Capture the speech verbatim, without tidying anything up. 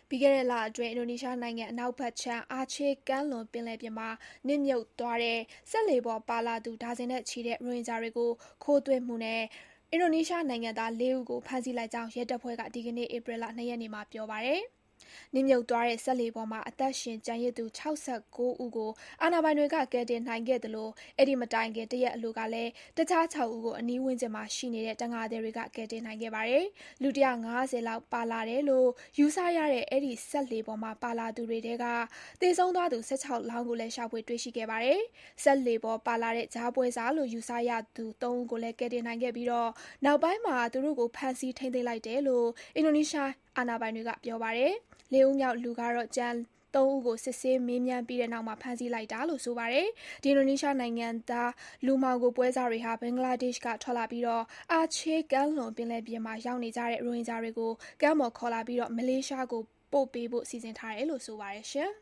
ပြီးခဲ့တဲ့လအတွင်းအင်ဒိုနီးရှားနိုင်ငံအနောက်ဘက်ခြမ်းအာချေးကမ်းလွန်ပင်လယ်ပြင်မှာနစ်မြုပ်သွားတဲ့စက်လှေပေါ်ပါလာသူဒါဇင်နဲ့ချီတဲ့ရိုဟင်ဂျာတွေကိုခိုးသွင်းမှုနဲ့အင်ဒိုနီးရှားနိုင်ငံသားလေးဦးကိုဖမ်းဆီးလိုက်ကြောင်းရဲတပ်ဖွဲ့ကဒီကနေ့ဧပြီလ၂ရက်နေ့မှာပြောပါတယ်။နစ်မြုပ်သွားတဲ့စက်လှေပေါ်မှာအသက်ရှင်ကျန်ရစ်သူ၆၉ဦးကိုအာဏာပိုင်တွေကကယ်တင်နိုင်ခဲ့သလိုအဲဒီမတိုင်ခင်တရက်အလိုကလည်းတခြား၆ဦးကိုအနီးဝန်းကျင်မှာရှိနေတဲ့တံငါသည်တွေကကယ်တင်နိုင်ခဲ့ပါတယ်။လူ၁၅၀လောက်ပါလာတယ်လို့ယူဆရတဲ့အဲဒီစက်လှေပေါ်မှာပါလာသူတွေထဲကသေဆုံးသွားသူ၁၆လောင်းကိုလည်းရှာဖွေတွေ့ရှိခဲ့ပါတယ်။စက်လှေပေါ်ပါလာတဲ့ကြားပွဲစားလို့ယူဆရသူ၃ဦးကိုလည်းကယ်တင်နိုင်ခဲ့ပြီးတော့နောက်ပိုင်းမှာသူတို့ကိုဖမ်းဆီးထိန်းသိမ်းလိုက်တယ်လို့အင်ဒိုနီးရှားအာဏာပိုင်တွေကပြောပါတယ်။လေးဦးမြောက်လူကတော့ကျန်သုံးဦးကိုစစ်ဆေးမေးမြန်းပြီးတဲ့နောက်မှာဖမ်းဆီးလိုက်တာလို့ဆိုပါတယ်။ဒီအင်ဒိုနီးရှားနိုင်ငံသားလူမှောင်ခိုပွဲစားတွေဟာဘင်္ဂလားဒေ့ရှ်ကထွက်လာပြီးတော့အာချေးကမ်းလွန်ပင်လယ်ပြင်မှာရောက်နေကြတဲ့ရိုဟင်ဂျာတွေကိုကမ်းပေါ်ခေါ်လာပြီးတော့မလေးရှားကိုပို့ပေးဖို့စီစဉ်ထားတယ်လို့ဆိုပါတယ်ရှင်